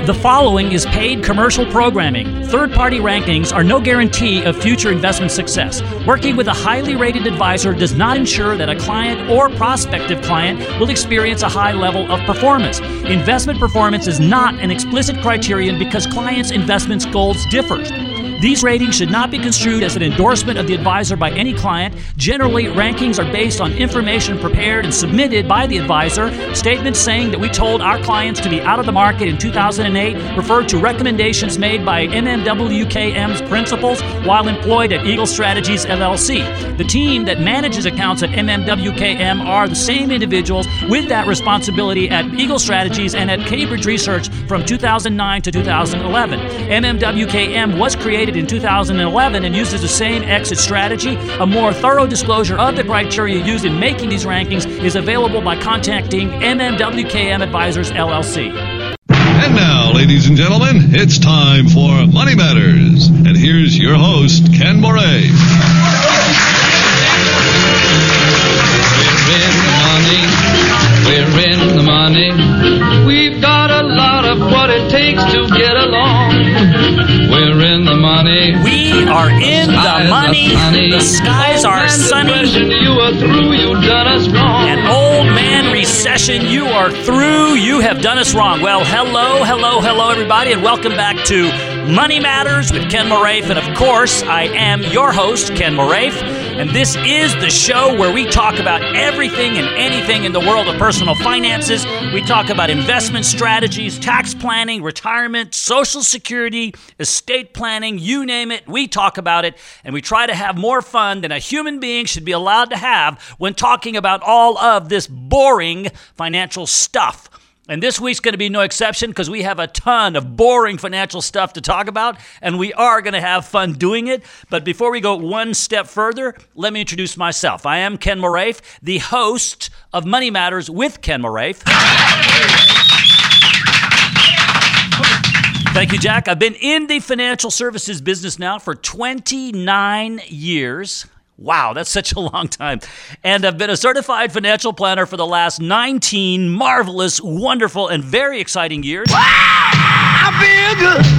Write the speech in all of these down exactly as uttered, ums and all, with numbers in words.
The following is paid commercial programming. Third-party rankings are no guarantee of future investment success. Working with a highly rated advisor does not ensure that a client or prospective client will experience a high level of performance. Investment performance is not an explicit criterion because clients' investment goals differ. These ratings should not be construed as an endorsement of the advisor by any client. Generally, rankings are based on information prepared and submitted by the advisor. Statements saying that we told our clients to be out of the market in two thousand eight refer to recommendations made by M M W K M's principals while employed at Eagle Strategies, L L C. The team that manages accounts at M M W K M are the same individuals with that responsibility at Eagle Strategies and at Cambridge Research from two thousand nine to two thousand eleven. M M W K M was created in two thousand eleven and uses the same exit strategy. A more thorough disclosure of the criteria used in making these rankings is available by contacting M M W K M Advisors, L L C. And now, ladies and gentlemen, it's time for Money Matters. And here's your host, Ken Moray. We're in the money. We're in the money. We've got a lot of what it takes to get along. We're in the money. We are in the money. The skies are sunny. You are through. You done us wrong. An old man recession. You are through. You have done us wrong. Well, hello, hello, hello, everybody, and welcome back to Money Matters with Ken Moraif. And of course, I am your host, Ken Moraif. And this is the show where we talk about everything and anything in the world of personal finances. We talk about investment strategies, tax planning, retirement, social security, estate planning, you name it. We talk about it, and we try to have more fun than a human being should be allowed to have when talking about all of this boring financial stuff. And this week's going to be no exception because we have a ton of boring financial stuff to talk about, and we are going to have fun doing it. But before we go one step further, let me introduce myself. I am Ken Moraif, the host of Money Matters with Ken Moraif. Thank you, Jack. I've been in the financial services business now for twenty-nine years. Wow, that's such a long time. And I've been a certified financial planner for the last nineteen marvelous, wonderful, and very exciting years. Wow, I feel good.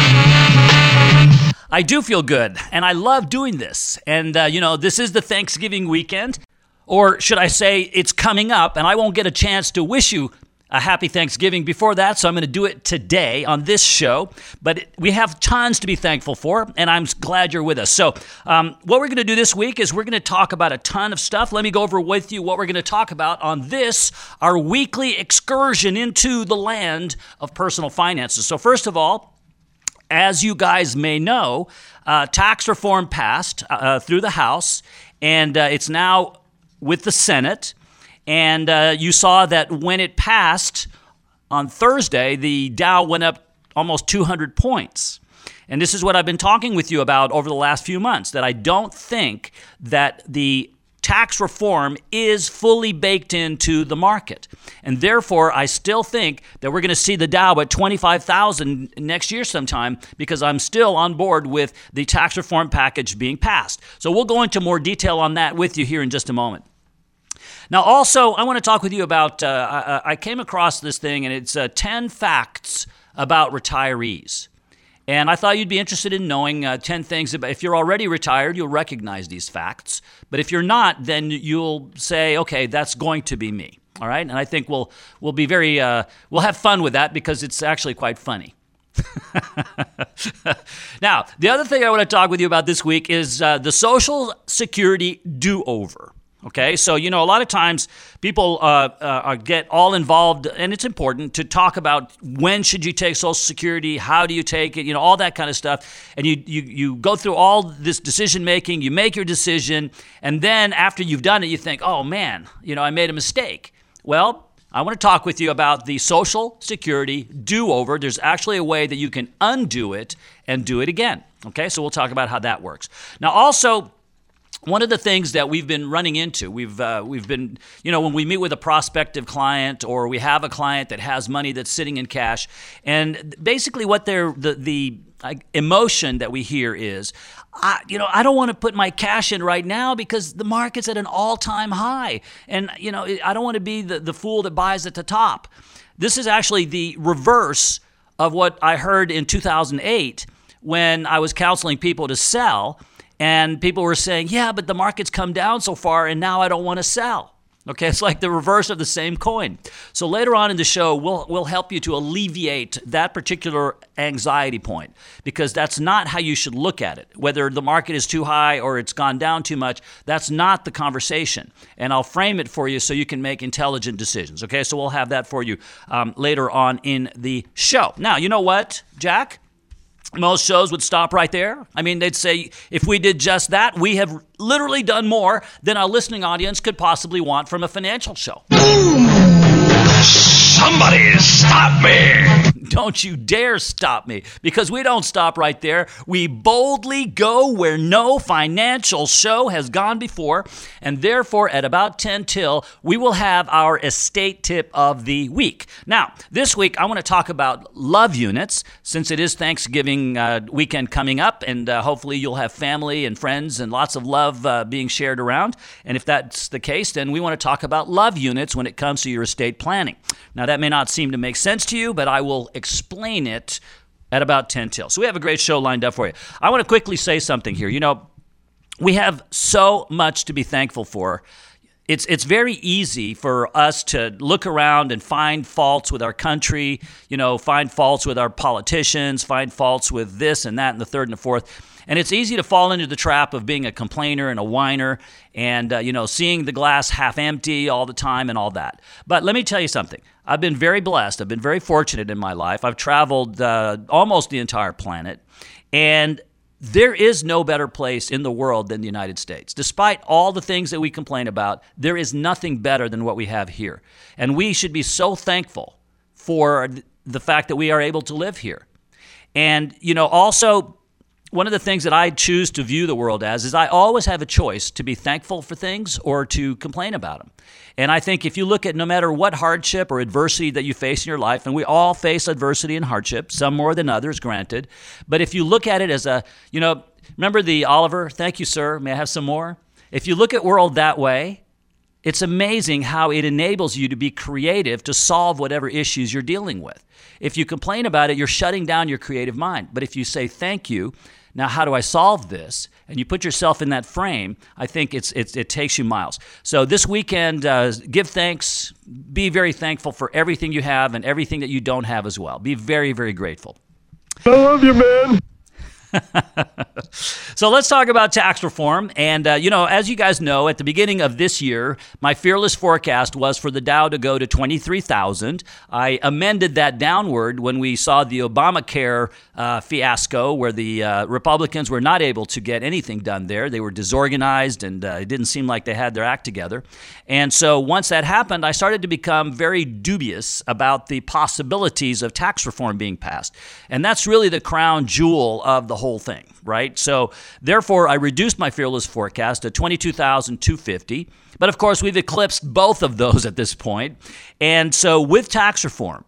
I do feel good, and I love doing this. And, uh, you know, this is the Thanksgiving weekend, or should I say it's coming up, and I won't get a chance to wish you a happy Thanksgiving before that, so I'm going to do it today on this show. But we have tons to be thankful for, and I'm glad you're with us. So um, what we're going to do this week is we're going to talk about a ton of stuff. Let me go over with you what we're going to talk about on this, our weekly excursion into the land of personal finances. So first of all, as you guys may know, uh, tax reform passed uh, through the House, and uh, it's now with the Senate. And uh, you saw that when it passed on Thursday, the Dow went up almost two hundred points. And this is what I've been talking with you about over the last few months, that I don't think that the tax reform is fully baked into the market. And therefore, I still think that we're going to see the Dow at twenty-five thousand next year sometime because I'm still on board with the tax reform package being passed. So we'll go into more detail on that with you here in just a moment. Now, also, I want to talk with you about, uh, I, I came across this thing, and it's uh, ten facts about retirees. And I thought you'd be interested in knowing uh, ten things about, if you're already retired, you'll recognize these facts. But if you're not, then you'll say, okay, that's going to be me. All right? And I think we'll we'll be very, uh, we'll have fun with that because it's actually quite funny. Now, the other thing I want to talk with you about this week is uh, the Social Security do-over. Okay, so, you know, a lot of times people uh, uh, get all involved, and it's important to talk about when should you take Social Security, how do you take it, you know, all that kind of stuff. And you you, you go through all this decision-making, you make your decision, and then after you've done it, you think, oh, man, you know, I made a mistake. Well, I want to talk with you about the Social Security do-over. There's actually a way that you can undo it and do it again. Okay, so we'll talk about how that works. Now, also, one of the things that we've been running into, we've uh, we've been, you know, when we meet with a prospective client or we have a client that has money that's sitting in cash, and basically what they're, the, the emotion that we hear is, I, you know, I don't want to put my cash in right now because the market's at an all-time high. And, you know, I don't want to be the, the fool that buys at the top. This is actually the reverse of what I heard in two thousand eight when I was counseling people to sell, and people were saying, yeah, but the market's come down so far, and now I don't want to sell. Okay, it's like the reverse of the same coin. So later on in the show, we'll we'll help you to alleviate that particular anxiety point, because that's not how you should look at it. Whether the market is too high or it's gone down too much, that's not the conversation. And I'll frame it for you so you can make intelligent decisions. Okay, so we'll have that for you um, later on in the show. Now, you know what, Jack? Most shows would stop right there. I mean, they'd say, if we did just that, we have literally done more than our listening audience could possibly want from a financial show. Somebody stop me! Don't you dare stop me, because we don't stop right there. We boldly go where no financial show has gone before, and therefore at about ten till, we will have our estate tip of the week. Now, this week I want to talk about love units, since it is Thanksgiving uh, weekend coming up, and uh, hopefully you'll have family and friends and lots of love uh, being shared around. And if that's the case, then we want to talk about love units when it comes to your estate planning. Now, that may not seem to make sense to you, but I will explain it at about ten till. So we have a great show lined up for you. I want to quickly say something here. You know, we have so much to be thankful for. It's it's very easy for us to look around and find faults with our country, you know, find faults with our politicians, find faults with this and that and the third and the fourth. And it's easy to fall into the trap of being a complainer and a whiner and, uh, you know, seeing the glass half empty all the time and all that. But let me tell you something. I've been very blessed. I've been very fortunate in my life. I've traveled uh, almost the entire planet. And there is no better place in the world than the United States. Despite all the things that we complain about, there is nothing better than what we have here. And we should be so thankful for the fact that we are able to live here. And, you know, also, one of the things that I choose to view the world as is I always have a choice to be thankful for things or to complain about them. And I think if you look at no matter what hardship or adversity that you face in your life, and we all face adversity and hardship, some more than others, granted, but if you look at it as a, you know, remember the Oliver, thank you, sir, may I have some more? If you look at world that way, it's amazing how it enables you to be creative to solve whatever issues you're dealing with. If you complain about it, you're shutting down your creative mind. But if you say, thank you, now how do I solve this? And you put yourself in that frame, I think it's, it's it takes you miles. So this weekend, uh, give thanks. Be very thankful for everything you have and everything that you don't have as well. Be very, very grateful. I love you, man. So let's talk about tax reform. And, uh, you know, as you guys know, at the beginning of this year, my fearless forecast was for the Dow to go to twenty-three thousand. I amended that downward when we saw the Obamacare uh, fiasco, where the uh, Republicans were not able to get anything done there. They were disorganized, and uh, it didn't seem like they had their act together. And so once that happened, I started to become very dubious about the possibilities of tax reform being passed. And that's really the crown jewel of the whole thing, right? So therefore, I reduced my fearless forecast to twenty-two thousand two hundred fifty. But of course, we've eclipsed both of those at this point. And so with tax reform,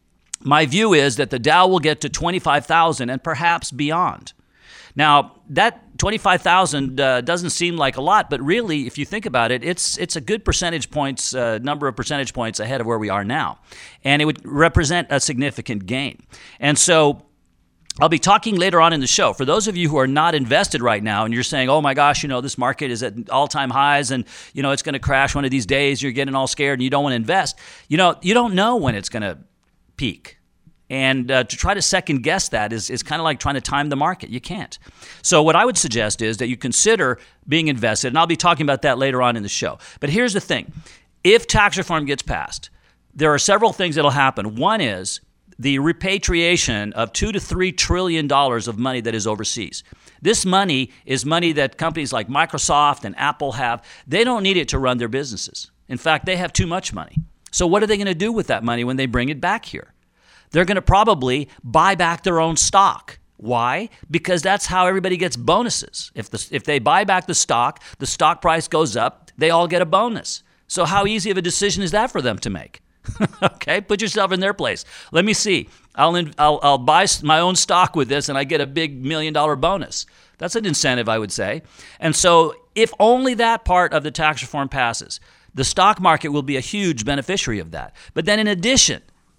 my view is that the Dow will get to twenty-five thousand and perhaps beyond. Now, that twenty-five thousand uh, doesn't seem like a lot, but really, if you think about it, it's it's a good percentage points, uh, number of percentage points ahead of where we are now. And it would represent a significant gain. And so I'll be talking later on in the show. For those of you who are not invested right now and you're saying, oh my gosh, you know, this market is at all-time highs and, you know, it's going to crash one of these days, you're getting all scared and you don't want to invest. You know, you don't know when it's going to peak. And uh, to try to second guess that is, is kind of like trying to time the market. You can't. So what I would suggest is that you consider being invested, and I'll be talking about that later on in the show. But here's the thing. If tax reform gets passed, there are several things that will happen. One is the repatriation of two to three trillion dollars of money that is overseas. This money is money that companies like Microsoft and Apple have. They don't need it to run their businesses. In fact, they have too much money. So what are they going to do with that money when they bring it back here? They're going to probably buy back their own stock. Why? Because that's how everybody gets bonuses. If the, if they buy back the stock, the stock price goes up, they all get a bonus. So how easy of a decision is that for them to make? Okay, put yourself in their place. Let me see. I'll, in, I'll I'll buy my own stock with this and I get a big million dollar bonus. That's an incentive, I would say. And so if only that part of the tax reform passes, the stock market will be a huge beneficiary of that. But then in addition,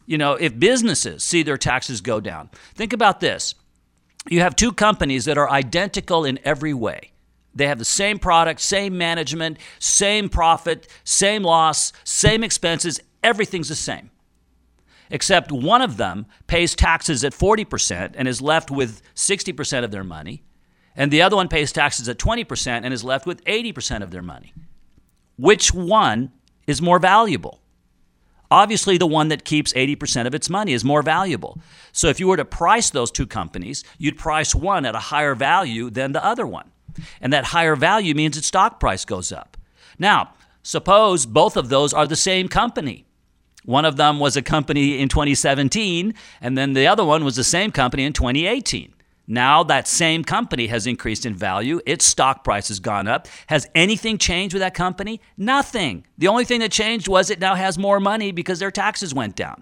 you know, if businesses see their taxes go down. Think about this. You have two companies that are identical in every way. They have the same product, same management, same profit, same loss, same expenses. Everything's the same. Except one of them pays taxes at forty percent and is left with sixty percent of their money. And the other one pays taxes at twenty percent and is left with eighty percent of their money. Which one is more valuable? Obviously, the one that keeps eighty percent of its money is more valuable. So if you were to price those two companies, you'd price one at a higher value than the other one. And that higher value means its stock price goes up. Now, suppose both of those are the same company. One of them was a company in twenty seventeen, and then the other one was the same company in twenty eighteen. Now that same company has increased in value. Its stock price has gone up. Has anything changed with that company? Nothing. The only thing that changed was it now has more money because their taxes went down.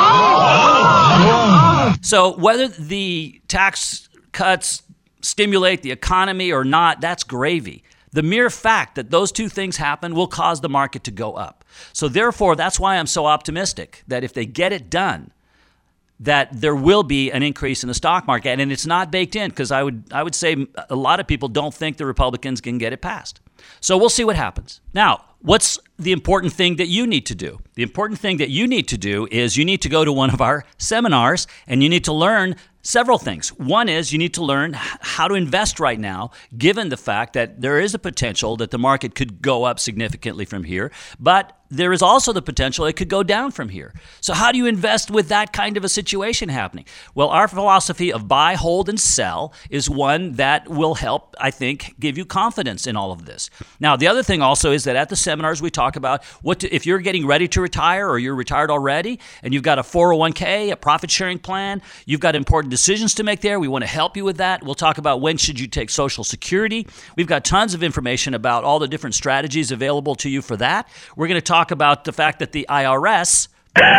So whether the tax cuts stimulate the economy or not, that's gravy. The mere fact that those two things happen will cause the market to go up. So therefore, that's why I'm so optimistic that if they get it done, that there will be an increase in the stock market. And it's not baked in because I would I would say a lot of people don't think the Republicans can get it passed. So we'll see what happens. Now, what's the important thing that you need to do? The important thing that you need to do is you need to go to one of our seminars and you need to learn several things. One is you need to learn how to invest right now, given the fact that there is a potential that the market could go up significantly from here, but there is also the potential it could go down from here. So how do you invest with that kind of a situation happening? Well, our philosophy of buy, hold, and sell is one that will help, I think, give you confidence in all of this. Now, the other thing also is that at the seminars we talk about what to, if you're getting ready to retire or you're retired already and you've got a four oh one k, a profit sharing plan, you've got important decisions to make there. We want to help you with that. We'll talk about when should you take Social Security. We've got tons of information about all the different strategies available to you for that. We're going to talk about the fact that the I R S,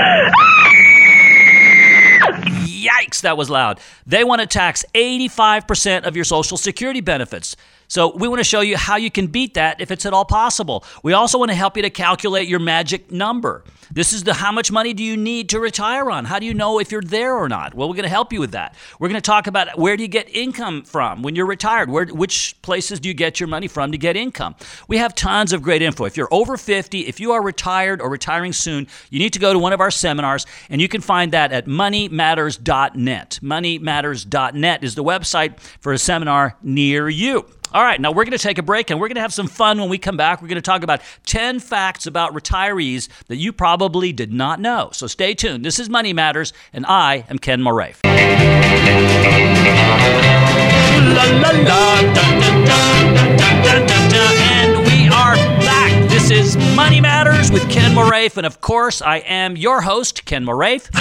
yikes, that was loud. They want to tax eighty-five percent of your Social Security benefits. So we want to show you how you can beat that if it's at all possible. We also want to help you to calculate your magic number. This is the how much money do you need to retire on? How do you know if you're there or not? Well, we're going to help you with that. We're going to talk about where do you get income from when you're retired? Where, which places do you get your money from to get income? We have tons of great info. If you're over fifty, if you are retired or retiring soon, you need to go to one of our seminars, and you can find that at money matters dot net. money matters dot net is the website for a seminar near you. All right, now we're going to take a break, and we're going to have some fun when we come back. We're going to talk about ten facts about retirees that you probably did not know. So stay tuned. This is Money Matters, and I am Ken Moraif. La, la, la, da, da, da, da, da, da, and we are back. This is Money Matters with Ken Moraif, and of course, I am your host, Ken Moraif.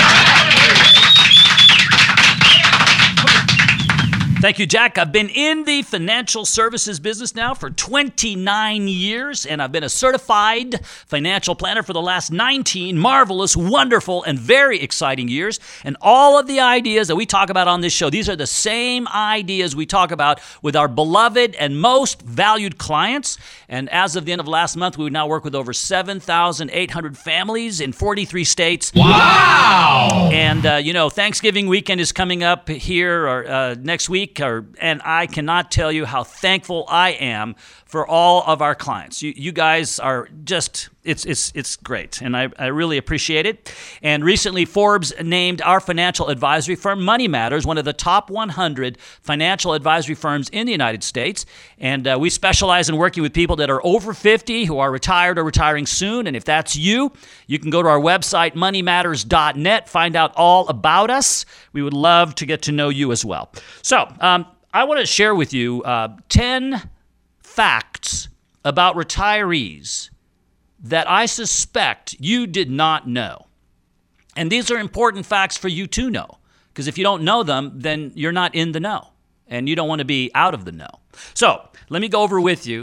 Thank you, Jack. I've been in the financial services business now for twenty-nine years, and I've been a certified financial planner for the last nineteen marvelous, wonderful, and very exciting years. And all of the ideas that we talk about on this show, these are the same ideas we talk about with our beloved and most valued clients. And as of the end of last month, we now work with over seven thousand eight hundred families in forty-three states. Wow! And, uh, you know, Thanksgiving weekend is coming up here or uh, next week. Or, and I cannot tell you how thankful I am for all of our clients. You, you guys are just, it's it's it's great, and I, I really appreciate it. And recently, Forbes named our financial advisory firm, Money Matters, one of the top one hundred financial advisory firms in the United States. And uh, we specialize in working with people that are over fifty, who are retired or retiring soon. And if that's you, you can go to our website, money matters dot net, find out all about us. We would love to get to know you as well. So um, I want to share with you uh, ten facts about retirees that I suspect you did not know. And these are important facts for you to know, because if you don't know them, then you're not in the know, and you don't want to be out of the know. So let me go over with you.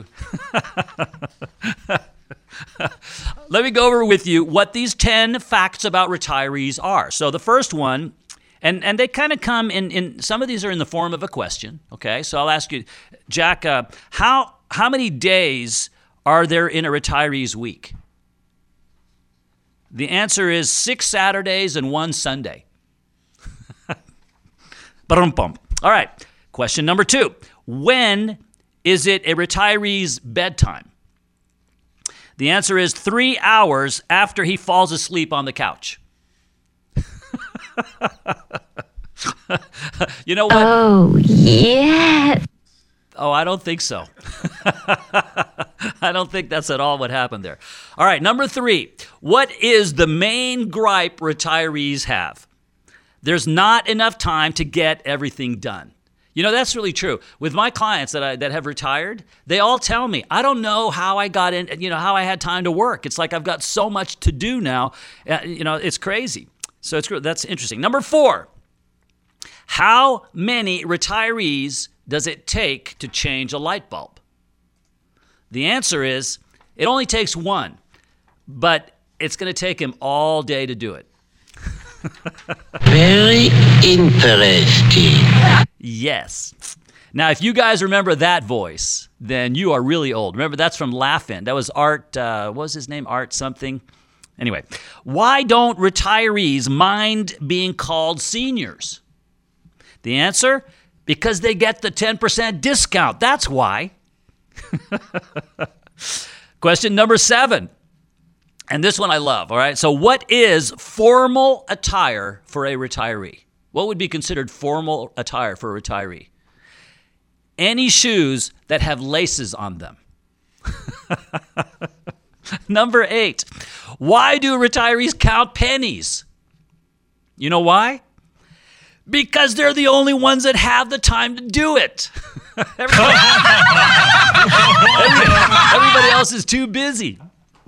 Let me go over with you what these ten facts about retirees are. So the first one, and, and they kind of come in, in, some of these are in the form of a question, okay? So I'll ask you, Jack, uh, how how many days are there in a retiree's week? The answer is six Saturdays and one Sunday. Ba-dum-bum. All right, question number two. When is it a retiree's bedtime? The answer is three hours after he falls asleep on the couch. You know what? Oh, yeah. Oh, I don't think so. I don't think that's at all what happened there. All right, number three. What is the main gripe retirees have? There's not enough time to get everything done. You know, that's really true. With my clients that I, that have retired, they all tell me, I don't know how I got in, you know, how I had time to work. It's like I've got so much to do now. Uh, you know, it's crazy. So it's that's interesting. Number four, how many retirees does it take to change a light bulb? The answer is it only takes one, but it's going to take him all day to do it. Very interesting. Yes. Now, if you guys remember that voice, then you are really old. Remember, that's from Laugh-In. That was Art, uh, what was his name? Art something. Anyway, why don't retirees mind being called seniors? The answer? Because they get the ten percent discount. That's why. Question number seven. And this one I love, all right? So what is formal attire for a retiree? What would be considered formal attire for a retiree? Any shoes that have laces on them. Number eight. Why do retirees count pennies? You know why? Because they're the only ones that have the time to do it. Everybody, everybody else is too busy.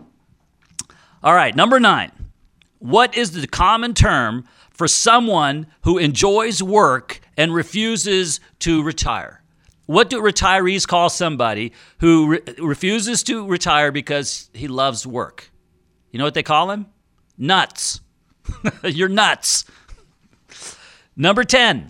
All right, number nine. What is the common term for someone who enjoys work and refuses to retire? What do retirees call somebody who re- refuses to retire because he loves work? You know what they call him? Nuts. You're nuts. Number ten.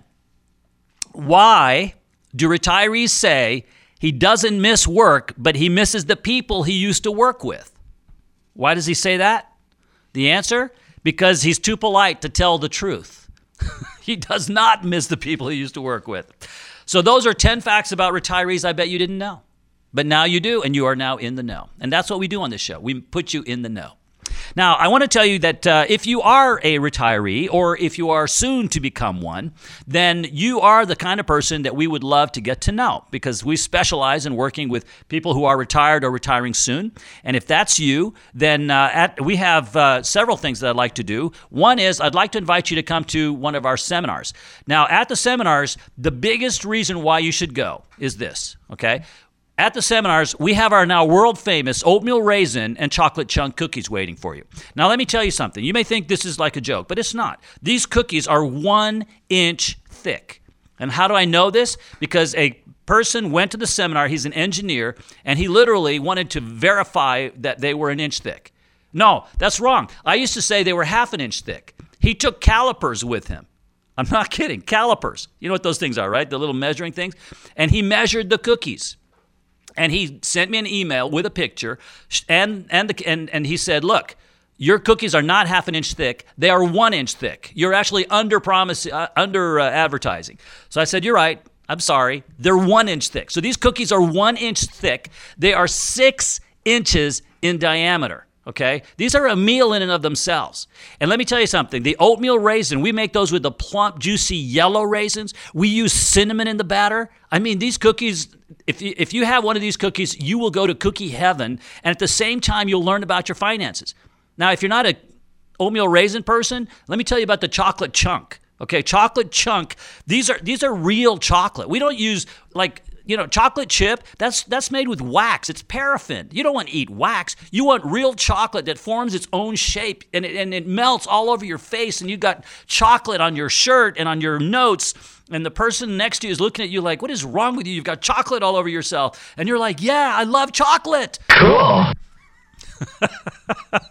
Why do retirees say he doesn't miss work, but he misses the people he used to work with? Why does he say that? The answer? Because he's too polite to tell the truth. He does not miss the people he used to work with. So those are ten facts about retirees I bet you didn't know. But now you do, and you are now in the know. And that's what we do on this show. We put you in the know. Now, I want to tell you that uh, if you are a retiree or if you are soon to become one, then you are the kind of person that we would love to get to know because we specialize in working with people who are retired or retiring soon. And if that's you, then uh, at, we have uh, several things that I'd like to do. One is I'd like to invite you to come to one of our seminars. Now, at the seminars, the biggest reason why you should go is this, okay? At the seminars, we have our now world-famous oatmeal raisin and chocolate chunk cookies waiting for you. Now, let me tell you something. You may think this is like a joke, but it's not. These cookies are one inch thick. And how do I know this? Because a person went to the seminar, he's an engineer, and he literally wanted to verify that they were an inch thick. No, that's wrong. I used to say they were half an inch thick. He took calipers with him. I'm not kidding, calipers. You know what those things are, right? The little measuring things. And he measured the cookies. And he sent me an email with a picture, and and the, and and he said, "Look, your cookies are not half an inch thick; they are one inch thick. You're actually under promise, uh, under uh, advertising." So I said, "You're right. I'm sorry. They're one inch thick. So these cookies are one inch thick. They are six inches in diameter." Okay, these are a meal in and of themselves. And let me tell you something. The oatmeal raisin, we make those with the plump, juicy yellow raisins. We use cinnamon in the batter. I mean, these cookies, if you, if you have one of these cookies, you will go to cookie heaven. And at the same time, you'll learn about your finances. Now, if you're not a oatmeal raisin person, let me tell you about the chocolate chunk. Okay, chocolate chunk, these are these are real chocolate. We don't use like... You know, chocolate chip, that's that's made with wax. It's paraffin. You don't want to eat wax. You want real chocolate that forms its own shape, and it, and it melts all over your face, and you got chocolate on your shirt and on your notes, and the person next to you is looking at you like, what is wrong with you? You've got chocolate all over yourself. And you're like, yeah, I love chocolate. Cool.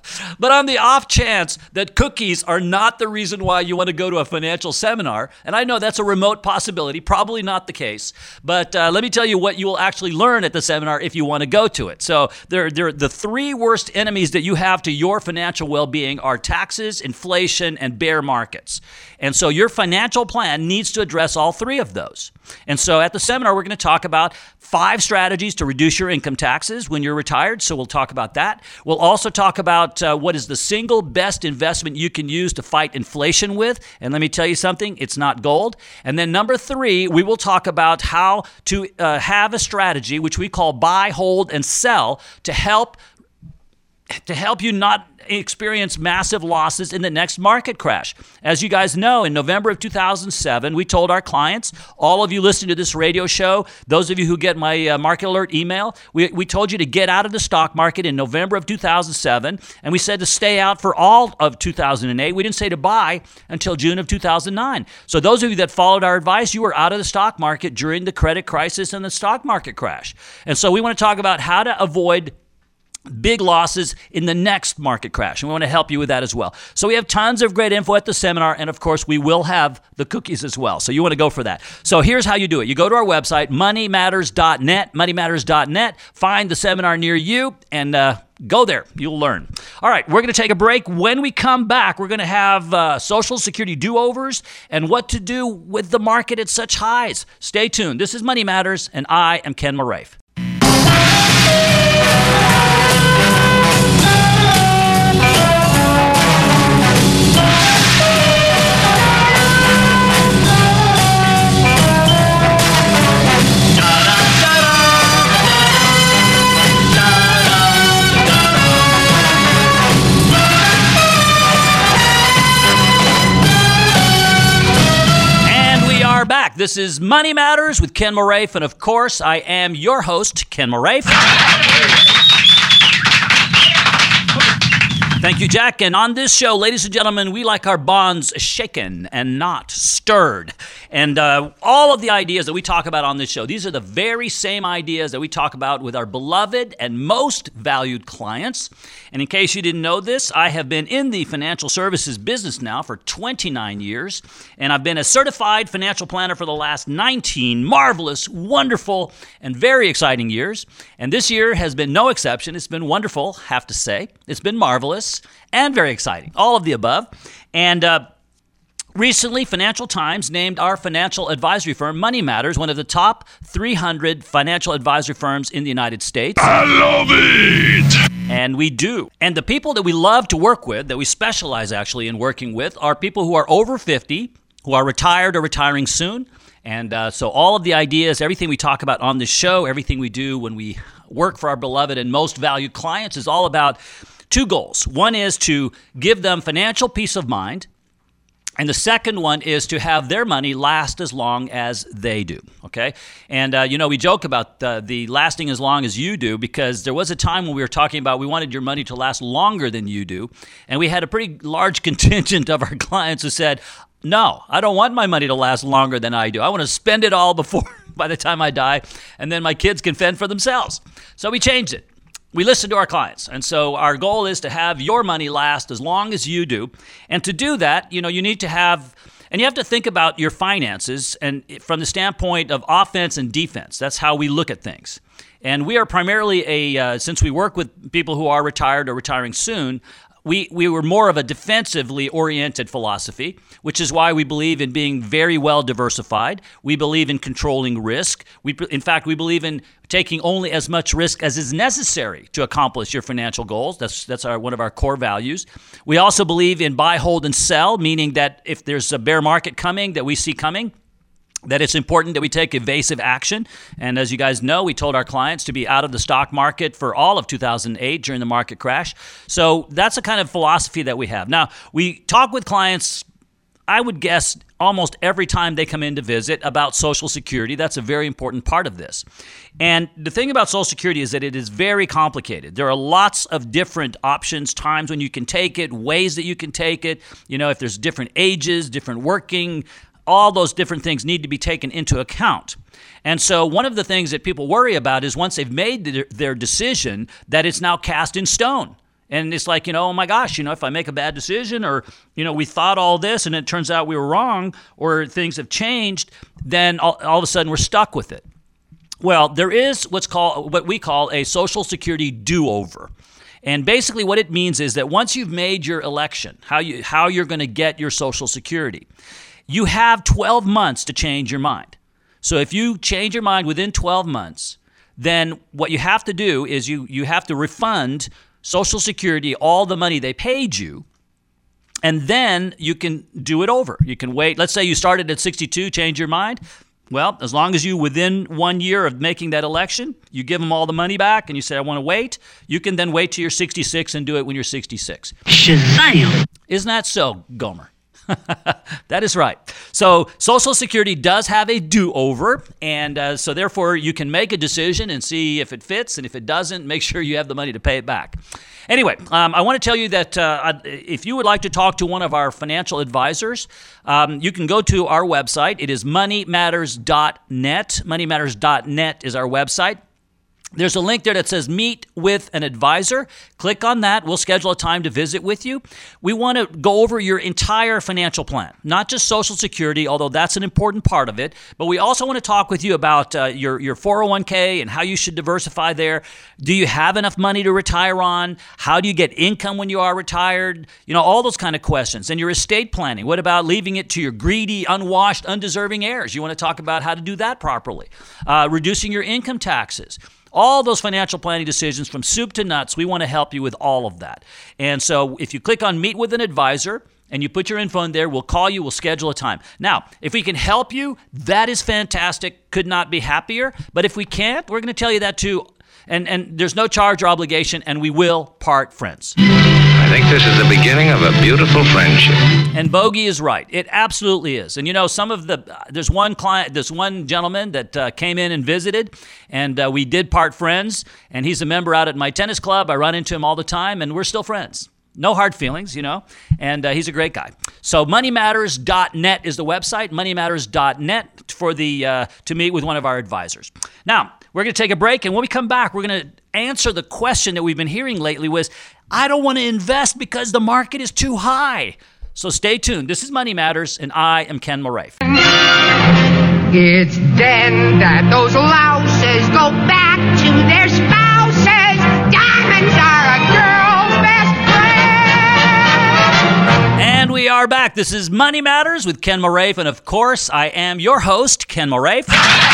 But on the off chance that cookies are not the reason why you want to go to a financial seminar, and I know that's a remote possibility, probably not the case, but uh, let me tell you what you will actually learn at the seminar if you want to go to it. So there, there, the three worst enemies that you have to your financial well-being are taxes, inflation, and bear markets. And so your financial plan needs to address all three of those. And so at the seminar, we're going to talk about five strategies to reduce your income taxes when you're retired. So we'll talk about that. We'll also talk about uh, what is the single best investment you can use to fight inflation with. And let me tell you something, it's not gold. And then number three, we will talk about how to uh, have a strategy, which we call buy, hold, and sell, to help to help you not experience massive losses in the next market crash. As you guys know, in November of two thousand seven, we told our clients, all of you listening to this radio show, those of you who get my uh, Market Alert email, we, we told you to get out of the stock market in November of two thousand seven, and we said to stay out for all of two thousand eight. We didn't say to buy until June of two thousand nine. So those of you that followed our advice, you were out of the stock market during the credit crisis and the stock market crash. And so we want to talk about how to avoid big losses in the next market crash. And we want to help you with that as well. So we have tons of great info at the seminar. And of course, we will have the cookies as well. So you want to go for that. So here's how you do it. You go to our website, money matters dot net, money matters dot net, find the seminar near you, and uh, go there. You'll learn. All right, we're going to take a break. When we come back, we're going to have uh, Social Security do-overs and what to do with the market at such highs. Stay tuned. This is Money Matters, and I am Ken Moraif. Back. This is Money Matters with Ken Moraif, and of course, I am your host, Ken Moraif. Thank you, Jack. And on this show, ladies and gentlemen, we like our bonds shaken and not stirred. And uh, all of the ideas that we talk about on this show, these are the very same ideas that we talk about with our beloved and most valued clients. And in case you didn't know this, I have been in the financial services business now for twenty-nine years, and I've been a certified financial planner for the last nineteen marvelous, wonderful, and very exciting years. And this year has been no exception. It's been wonderful, have to say. It's been marvelous and very exciting, all of the above. And uh, recently, Financial Times named our financial advisory firm, Money Matters, one of the top three hundred financial advisory firms in the United States. I love it! And we do. And the people that we love to work with, that we specialize actually in working with, are people who are over fifty, who are retired or retiring soon. And uh, so all of the ideas, everything we talk about on this show, everything we do when we work for our beloved and most valued clients is all about two goals. One is to give them financial peace of mind. And the second one is to have their money last as long as they do, okay? And, uh, you know, we joke about uh, the lasting as long as you do because there was a time when we were talking about we wanted your money to last longer than you do. And we had a pretty large contingent of our clients who said, no, I don't want my money to last longer than I do. I want to spend it all before, by the time I die, and then my kids can fend for themselves. So we changed it. We listen to our clients. And so our goal is to have your money last as long as you do. And to do that, you know, you need to have, and you have to think about your finances and from the standpoint of offense and defense. That's how we look at things. And we are primarily a, uh, since we work with people who are retired or retiring soon, We we were more of a defensively oriented philosophy, which is why we believe in being very well diversified. We believe in controlling risk. We, in fact, we believe in taking only as much risk as is necessary to accomplish your financial goals. That's that's our, one of our core values. We also believe in buy, hold, and sell, meaning that if there's a bear market coming that we see coming, that it's important that we take evasive action. And as you guys know, we told our clients to be out of the stock market for all of two thousand eight during the market crash. So that's the kind of philosophy that we have. Now, we talk with clients, I would guess, almost every time they come in to visit about Social Security. That's a very important part of this. And the thing about Social Security is that it is very complicated. There are lots of different options, times when you can take it, ways that you can take it. You know, if there's different ages, different working, all those different things need to be taken into account. And so one of the things that people worry about is once they've made their, their decision, that it's now cast in stone. And it's like, you know, oh my gosh, you know, if I make a bad decision or, you know, we thought all this and it turns out we were wrong or things have changed, then all, all of a sudden we're stuck with it. Well, there is what's called what we call a Social Security do-over. And basically what it means is that once you've made your election, how you how you're going to get your Social Security, you have twelve months to change your mind. So if you change your mind within twelve months, then what you have to do is you you have to refund Social Security all the money they paid you, and then you can do it over. You can wait. Let's say you started at sixty-two, change your mind. Well, as long as you, within one year of making that election, you give them all the money back and you say, I want to wait, you can then wait till you're sixty-six and do it when you're sixty-six. Shazam! Isn't that so, Gomer? That is right. So Social Security does have a do-over, and uh, so therefore you can make a decision and see if it fits, and if it doesn't, make sure you have the money to pay it back. Anyway, um, I want to tell you that uh, if you would like to talk to one of our financial advisors, um, you can go to our website. It is money matters dot net. money matters dot net is our website. There's a link there that says meet with an advisor. Click on that. We'll schedule a time to visit with you. We want to go over your entire financial plan, not just Social Security, although that's an important part of it, but we also want to talk with you about uh, your, your four oh one k and how you should diversify there. Do you have enough money to retire on? How do you get income when you are retired? You know, all those kind of questions. And your estate planning. What about leaving it to your greedy, unwashed, undeserving heirs? You want to talk about how to do that properly. Uh, reducing your income taxes. All those financial planning decisions from soup to nuts, we want to help you with all of that. And so if you click on Meet with an Advisor and you put your info in there, we'll call you, we'll schedule a time. Now, if we can help you, that is fantastic. Could not be happier. But if we can't, we're going to tell you that too. And, and there's no charge or obligation, and we will part friends. I think this is the beginning of a beautiful friendship. And Bogey is right. It absolutely is. And you know, some of the, there's one client, there's one gentleman that uh, came in and visited, and uh, we did part friends, and he's a member out at my tennis club. I run into him all the time, and we're still friends. No hard feelings, you know, and uh, he's a great guy. So money matters dot net is the website, money matters dot net for the uh, to meet with one of our advisors. Now, we're going to take a break, and when we come back, we're going to answer the question that we've been hearing lately was, I don't want to invest because the market is too high. So stay tuned. This is Money Matters, and I am Ken Moraif. It's then that those louses go back to their spouses. Diamonds are a girl's best friend. And we are back. This is Money Matters with Ken Moraif, and of course, I am your host, Ken Moraif.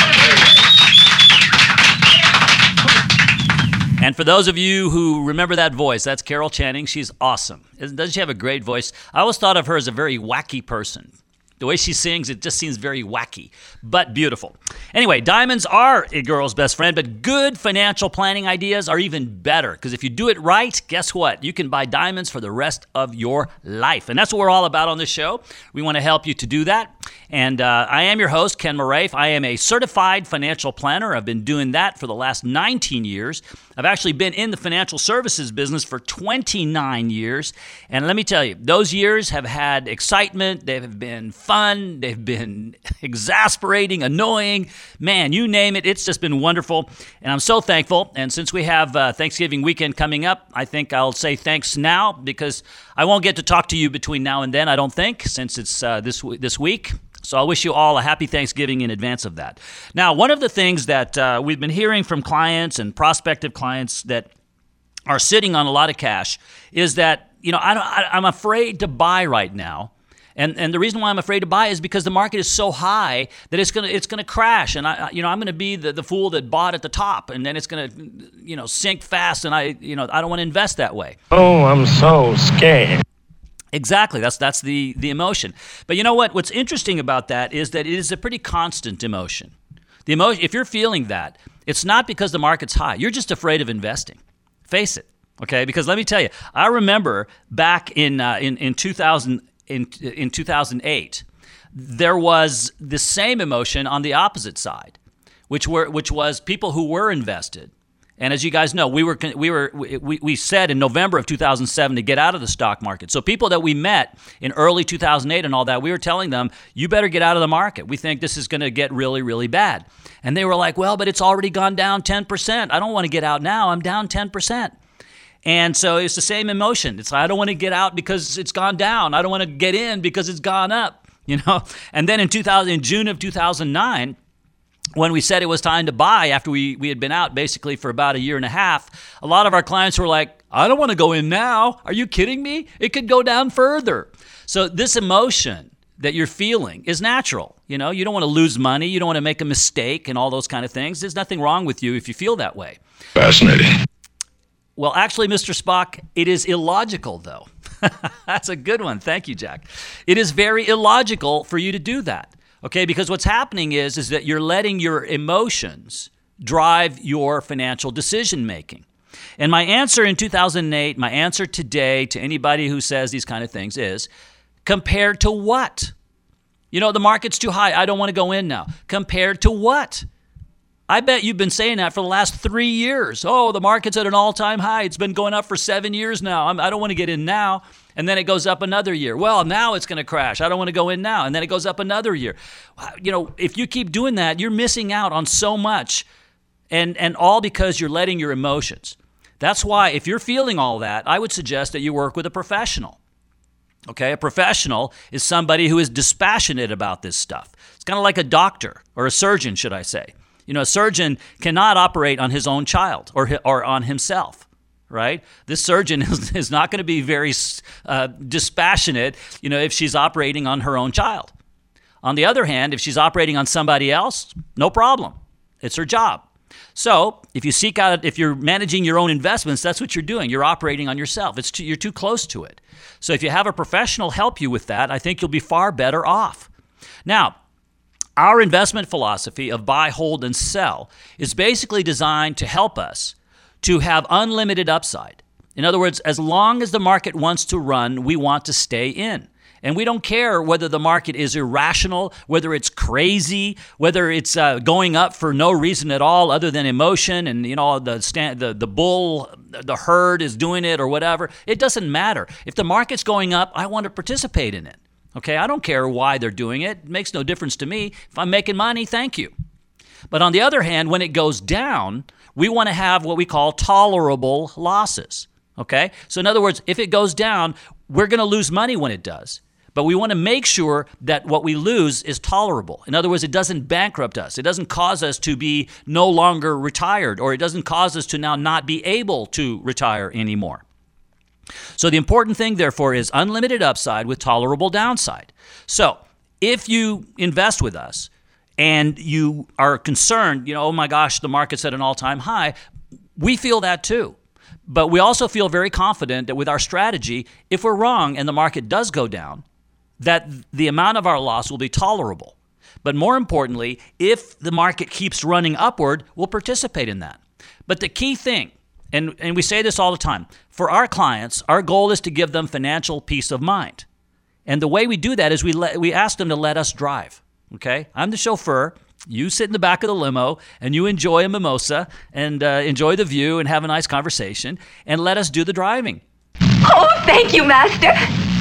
And for those of you who remember that voice, that's Carol Channing. She's awesome. Doesn't she have a great voice? I always thought of her as a very wacky person. The way she sings, it just seems very wacky, but beautiful. Anyway, diamonds are a girl's best friend, but good financial planning ideas are even better, because if you do it right, guess what? You can buy diamonds for the rest of your life. And that's what we're all about on this show. We want to help you to do that. And uh, I am your host, Ken Moraif. I am a certified financial planner. I've been doing that for the last nineteen years. I've actually been in the financial services business for twenty-nine years. And let me tell you, those years have had excitement. They have been fun. They've been exasperating, annoying. Man, you name it. It's just been wonderful. And I'm so thankful. And since we have uh, Thanksgiving weekend coming up, I think I'll say thanks now, because I won't get to talk to you between now and then, I don't think, since it's uh, this this week. So I wish you all a happy Thanksgiving in advance of that. Now, one of the things that uh, we've been hearing from clients and prospective clients that are sitting on a lot of cash is that, you know, I don't, I, I'm afraid to buy right now. And and the reason why I'm afraid to buy is because the market is so high that it's gonna it's gonna crash, and I you know I'm gonna be the, the fool that bought at the top, and then it's gonna you know sink fast, and I you know I don't want to invest that way. Oh, I'm so scared. Exactly. That's that's the, the emotion. But you know what? What's interesting about that is that it is a pretty constant emotion. The emotion, if you're feeling that, it's not because the market's high. You're just afraid of investing. Face it. Okay? Because let me tell you, I remember back in uh, in in two thousand in in two thousand eight, there was the same emotion on the opposite side, which were which was people who were invested. And as you guys know, we were we were we, we said in November of two thousand seven to get out of the stock market. So people that we met in early two thousand eight and all that, we were telling them, you better get out of the market. We think this is going to get really, really bad. And they were like, well, but it's already gone down ten percent. I don't want to get out now. I'm down ten percent. And so it's the same emotion. It's I don't want to get out because it's gone down. I don't want to get in because it's gone up, you know. And then in two thousand, in June of two thousand nine, when we said it was time to buy after we, we had been out basically for about a year and a half, a lot of our clients were like, I don't want to go in now. Are you kidding me? It could go down further. So this emotion that you're feeling is natural. You know, you don't want to lose money. You don't want to make a mistake and all those kind of things. There's nothing wrong with you if you feel that way. Fascinating. Well, actually, Mister Spock, it is illogical, though. That's a good one. Thank you, Jack. It is very illogical for you to do that, okay? Because what's happening is, is that you're letting your emotions drive your financial decision-making. And my answer in two thousand eight, my answer today to anybody who says these kind of things is, compared to what? You know, the market's too high. I don't want to go in now. Compared to what? I bet you've been saying that for the last three years. Oh, the market's at an all-time high. It's been going up for seven years now. I'm, I don't want to get in now. And then it goes up another year. Well, now it's going to crash. I don't want to go in now. And then it goes up another year. You know, if you keep doing that, you're missing out on so much. And, and all because you're letting your emotions. That's why if you're feeling all that, I would suggest that you work with a professional. Okay, a professional is somebody who is dispassionate about this stuff. It's kind of like a doctor or a surgeon, should I say. You know, a surgeon cannot operate on his own child or or on himself, right? This surgeon is, is not going to be very uh, dispassionate, you know, if she's operating on her own child. On the other hand, if she's operating on somebody else, no problem. It's her job. So if you seek out, if you're managing your own investments, that's what you're doing. You're operating on yourself. It's too, you're too close to it. So if you have a professional help you with that, I think you'll be far better off. Now, our investment philosophy of buy, hold, and sell is basically designed to help us to have unlimited upside. In other words, as long as the market wants to run, we want to stay in. And we don't care whether the market is irrational, whether it's crazy, whether it's uh, going up for no reason at all other than emotion and, you know, the, stand, the the bull, the herd is doing it or whatever. It doesn't matter. If the market's going up, I want to participate in it. Okay, I don't care why they're doing it. It makes no difference to me. If I'm making money, thank you. But on the other hand, when it goes down, we want to have what we call tolerable losses. Okay, so in other words, if it goes down, we're going to lose money when it does. But we want to make sure that what we lose is tolerable. In other words, it doesn't bankrupt us. It doesn't cause us to be no longer retired, or it doesn't cause us to now not be able to retire anymore. So the important thing, therefore, is unlimited upside with tolerable downside. So if you invest with us and you are concerned, you know, oh my gosh, the market's at an all-time high, we feel that too. But we also feel very confident that with our strategy, if we're wrong and the market does go down, that the amount of our loss will be tolerable. But more importantly, if the market keeps running upward, we'll participate in that. But the key thing, and, and we say this all the time, for our clients, our goal is to give them financial peace of mind. And the way we do that is we let, we ask them to let us drive, okay? I'm the chauffeur. You sit in the back of the limo, and you enjoy a mimosa and uh, enjoy the view and have a nice conversation, and let us do the driving. Oh, thank you, Master.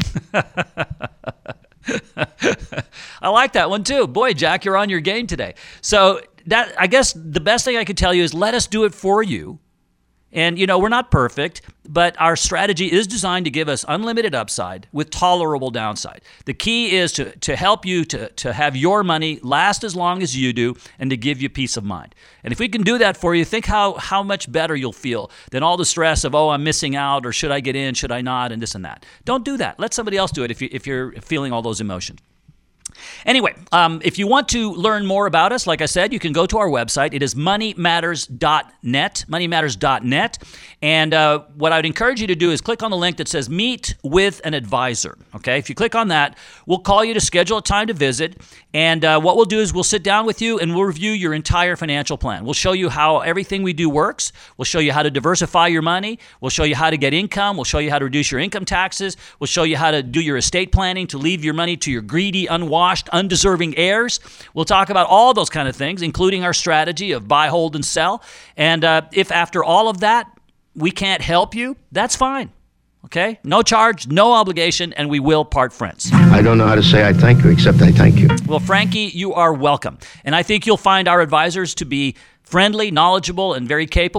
I like that one too. Boy, Jack, you're on your game today. So that I guess the best thing I could tell you is let us do it for you. And, you know, we're not perfect, but our strategy is designed to give us unlimited upside with tolerable downside. The key is to, to help you to, to have your money last as long as you do and to give you peace of mind. And if we can do that for you, think how, how much better you'll feel than all the stress of, oh, I'm missing out, or should I get in, should I not, and this and that. Don't do that. Let somebody else do it if, you, if you're feeling all those emotions. Anyway, um, if you want to learn more about us, like I said, you can go to our website. It is money matters dot net, money matters dot net. And uh, what I would encourage you to do is click on the link that says Meet with an Advisor. Okay, if you click on that, we'll call you to schedule a time to visit. And uh, what we'll do is we'll sit down with you and we'll review your entire financial plan. We'll show you how everything we do works. We'll show you how to diversify your money. We'll show you how to get income. We'll show you how to reduce your income taxes. We'll show you how to do your estate planning to leave your money to your greedy, unwashed, undeserving heirs. We'll talk about all those kind of things, including our strategy of buy, hold, and sell. And uh, if after all of that, we can't help you, that's fine. Okay? No charge, no obligation, and we will part friends. I don't know how to say I thank you, except I thank you. Well, Frankie, you are welcome. And I think you'll find our advisors to be friendly, knowledgeable, and very capable.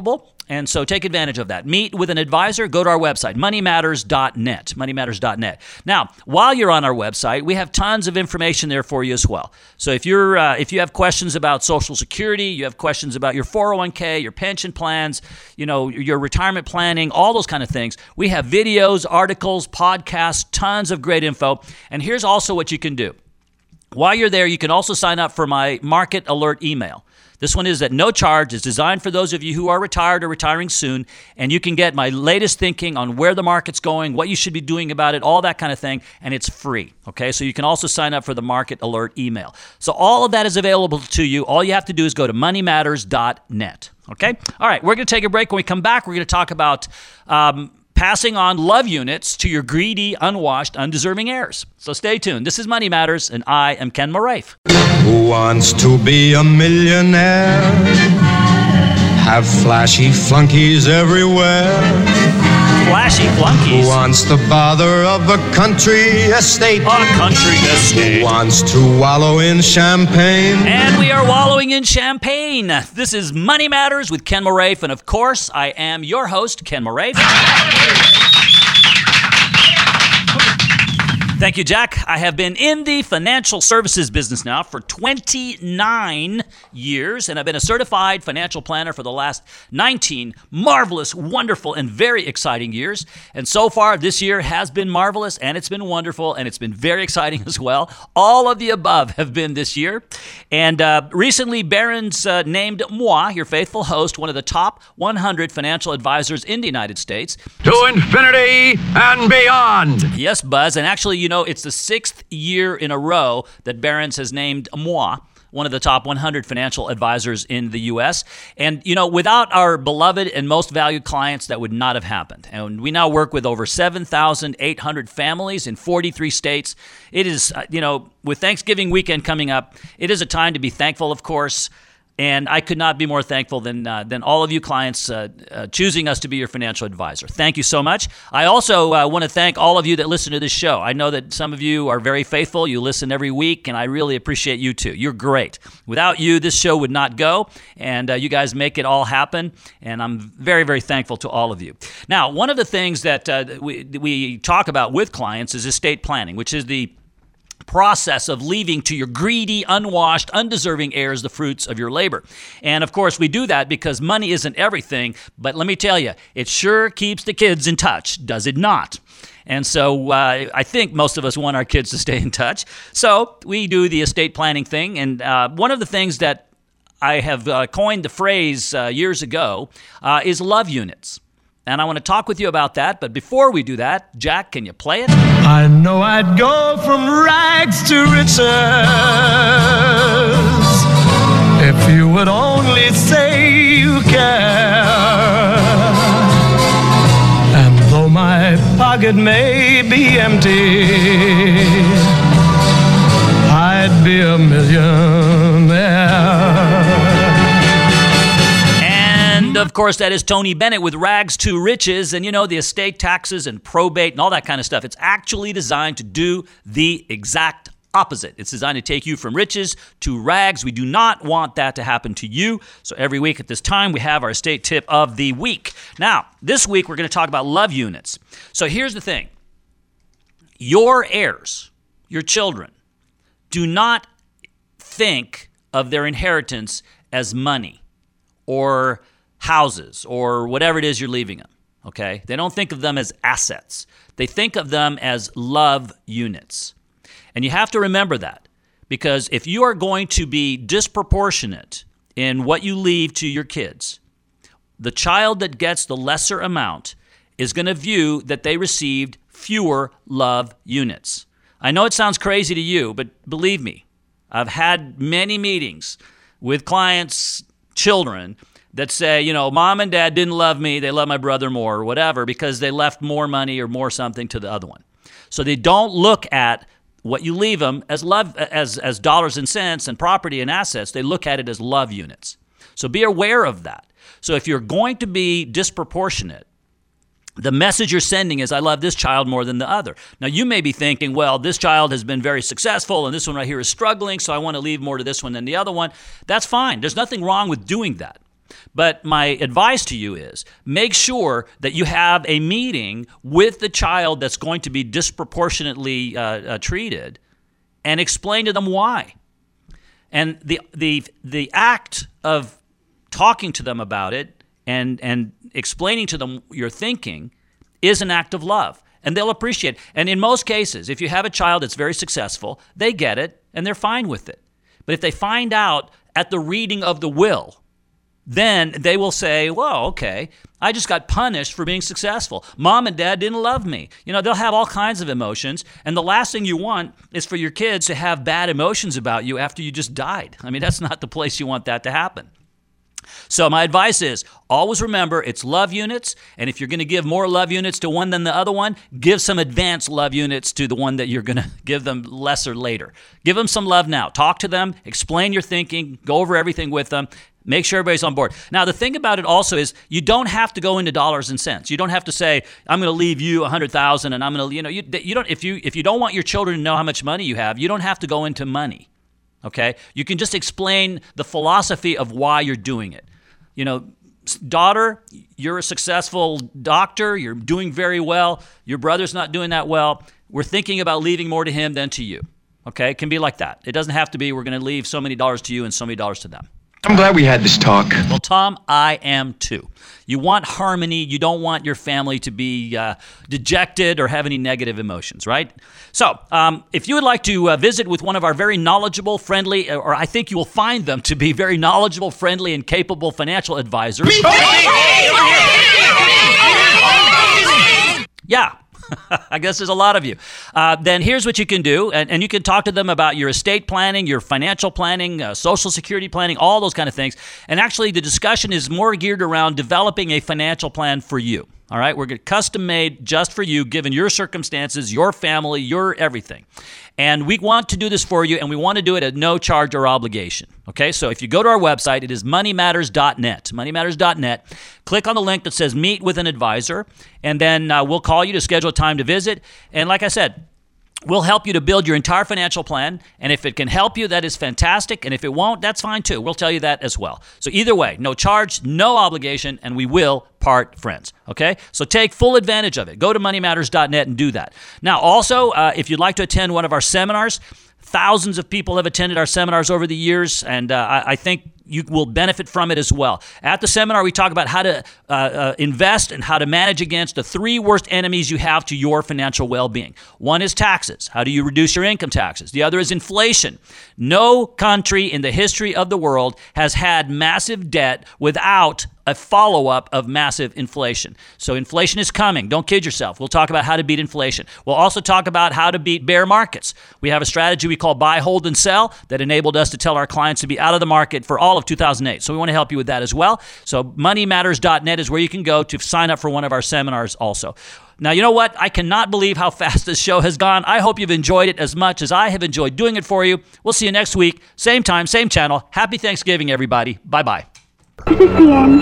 And so take advantage of that. Meet with an advisor. Go to our website, money matters dot net, money matters dot net. Now, while you're on our website, we have tons of information there for you as well. So if you're uh, if you have questions about Social Security, you have questions about your four oh one k, your pension plans, you know, your retirement planning, all those kind of things, we have videos, articles, podcasts, tons of great info. And here's also what you can do. While you're there, you can also sign up for my Market Alert email. This one is at no charge. It's designed for those of you who are retired or retiring soon, and you can get my latest thinking on where the market's going, what you should be doing about it, all that kind of thing, and it's free, okay? So you can also sign up for the Market Alert email. So all of that is available to you. All you have to do is go to money matters dot net, okay? All right, we're going to take a break. When we come back, we're going to talk about um, passing on love units to your greedy, unwashed, undeserving heirs. So stay tuned. This is Money Matters, and I am Ken Moraif. Who wants to be a millionaire? Have flashy flunkies everywhere. Flashy flunkies? Who wants the bother of a country estate? A country estate. Who wants to wallow in champagne? And we are wallowing in champagne. This is Money Matters with Ken Moraif, and of course, I am your host, Ken Moraif. Thank you, Jack. I have been in the financial services business now for twenty-nine years, and I've been a certified financial planner for the last nineteen marvelous, wonderful, and very exciting years. And so far, this year has been marvelous, and it's been wonderful, and it's been very exciting as well. All of the above have been this year. And uh, recently, Barron's uh, named moi, your faithful host, one of the top one hundred financial advisors in the United States. To infinity and beyond. Yes, Buzz. And actually, you know, it's the sixth year in a row that Barron's has named moi one of the top one hundred financial advisors in the U S. And, you know, without our beloved and most valued clients, that would not have happened. And we now work with over seven thousand eight hundred families in forty-three states. It is, you know, with Thanksgiving weekend coming up, it is a time to be thankful, of course. And I could not be more thankful than uh, than all of you clients uh, uh, choosing us to be your financial advisor. Thank you so much. I also uh, want to thank all of you that listen to this show. I know that some of you are very faithful. You listen every week, and I really appreciate you too. You're great. Without you, this show would not go, and uh, you guys make it all happen, and I'm very, very thankful to all of you. Now, one of the things that uh, we, we talk about with clients is estate planning, which is the process of leaving to your greedy, unwashed, undeserving heirs the fruits of your labor. And of course, we do that because money isn't everything, but let me tell you, it sure keeps the kids in touch, does it not? And so uh, I think most of us want our kids to stay in touch. So we do the estate planning thing. And uh, one of the things that I have uh, coined the phrase uh, years ago uh, is love units. And I want to talk with you about that. But before we do that, Jack, can you play it? I know I'd go from rags to riches if you would only say you care. And though my pocket may be empty, I'd be a millionaire. And of course, that is Tony Bennett with Rags to Riches. And you know, the estate taxes and probate and all that kind of stuff, it's actually designed to do the exact opposite. It's designed to take you from riches to rags. We do not want that to happen to you. So every week at this time, we have our estate tip of the week. Now, this week, we're going to talk about love units. So here's the thing. Your heirs, your children, do not think of their inheritance as money or houses or whatever it is you're leaving them, okay? They don't think of them as assets. They think of them as love units. And you have to remember that, because if you are going to be disproportionate in what you leave to your kids, the child that gets the lesser amount is going to view that they received fewer love units. I know it sounds crazy to you, but believe me, I've had many meetings with clients' children that say, you know, mom and dad didn't love me, they love my brother more or whatever because they left more money or more something to the other one. So they don't look at what you leave them as love, as, as dollars and cents and property and assets. They look at it as love units. So be aware of that. So if you're going to be disproportionate, the message you're sending is, I love this child more than the other. Now, you may be thinking, well, this child has been very successful and this one right here is struggling, so I want to leave more to this one than the other one. That's fine. There's nothing wrong with doing that. But my advice to you is make sure that you have a meeting with the child that's going to be disproportionately uh, uh, treated and explain to them why. And the the the act of talking to them about it and and explaining to them your thinking is an act of love. And they'll appreciate it. And in most cases, if you have a child that's very successful, they get it and they're fine with it. But if they find out at the reading of the will, then they will say, well, okay, I just got punished for being successful. Mom and dad didn't love me. You know, they'll have all kinds of emotions. And the last thing you want is for your kids to have bad emotions about you after you just died. I mean, that's not the place you want that to happen. So my advice is always remember it's love units, and if you're going to give more love units to one than the other one, give some advanced love units to the one that you're going to give them lesser later. Give them some love now. Talk to them, explain your thinking, go over everything with them. Make sure everybody's on board. Now, the thing about it also is you don't have to go into dollars and cents. You don't have to say, I'm going to leave you one hundred thousand dollars and I'm going to, you know, you, you don't, if you, if you don't want your children to know how much money you have, you don't have to go into money. Okay? You can just explain the philosophy of why you're doing it. You know, daughter, you're a successful doctor. You're doing very well. Your brother's not doing that well. We're thinking about leaving more to him than to you. Okay? It can be like that. It doesn't have to be we're going to leave so many dollars to you and so many dollars to them. I'm glad we had this talk. Well, Tom, I am too. You want harmony. You don't want your family to be uh, dejected or have any negative emotions, right? So um, if you would like to uh, visit with one of our very knowledgeable, friendly, or I think you will find them to be very knowledgeable, friendly, and capable financial advisors. Yeah. I guess there's a lot of you. Uh, then here's what you can do, and, and you can talk to them about your estate planning, your financial planning, uh, social security planning, all those kind of things. And actually, the discussion is more geared around developing a financial plan for you. All right, we're custom made just for you, given your circumstances, your family, your everything. And we want to do this for you, and we want to do it at no charge or obligation. Okay, so if you go to our website, it is money matters dot net, money matters dot net. Click on the link that says meet with an advisor, and then uh, we'll call you to schedule a time to visit. And like I said, we'll help you to build your entire financial plan, and if it can help you, that is fantastic, and if it won't, that's fine too. We'll tell you that as well. So either way, no charge, no obligation, and we will part friends, okay? So take full advantage of it. Go to money matters dot net and do that. Now, also, uh, if you'd like to attend one of our seminars, thousands of people have attended our seminars over the years, and uh, I, I think you will benefit from it as well. At the seminar, we talk about how to uh, uh, invest and how to manage against the three worst enemies you have to your financial well-being. One is taxes. How do you reduce your income taxes? The other is inflation. No country in the history of the world has had massive debt without a follow-up of massive inflation. So inflation is coming. Don't kid yourself. We'll talk about how to beat inflation. We'll also talk about how to beat bear markets. We have a strategy we call buy, hold, and sell that enabled us to tell our clients to be out of the market for all of two thousand eight. So we want to help you with that as well. So money matters dot net is where you can go to sign up for one of our seminars also. Now, you know what? I cannot believe how fast this show has gone. I hope you've enjoyed it as much as I have enjoyed doing it for you. We'll see you next week. Same time, same channel. Happy Thanksgiving, everybody. Bye-bye. Is this the end?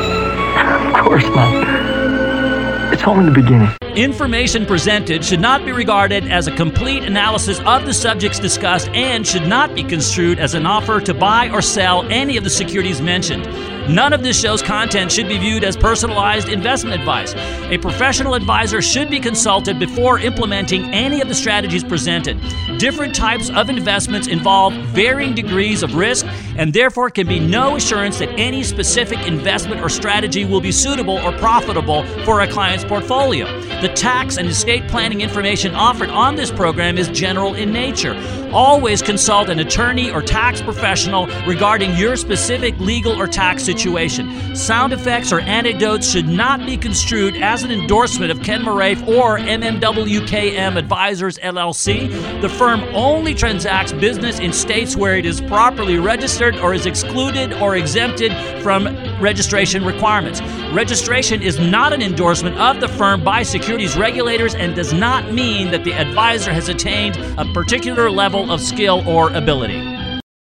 Of course not. It's only the beginning. Information presented should not be regarded as a complete analysis of the subjects discussed and should not be construed as an offer to buy or sell any of the securities mentioned. None of this show's content should be viewed as personalized investment advice. A professional advisor should be consulted before implementing any of the strategies presented. Different types of investments involve varying degrees of risk, and therefore can be no assurance that any specific investment or strategy will be suitable or profitable for a client's portfolio. The tax and estate planning information offered on this program is general in nature. Always consult an attorney or tax professional regarding your specific legal or tax situation. Sound effects or anecdotes should not be construed as an endorsement of Ken Moraif or M M W K M Advisors, L L C. The firm only transacts business in states where it is properly registered or is excluded or exempted from registration requirements. Registration is not an endorsement of the firm by securities regulators and does not mean that the advisor has attained a particular level of skill or ability.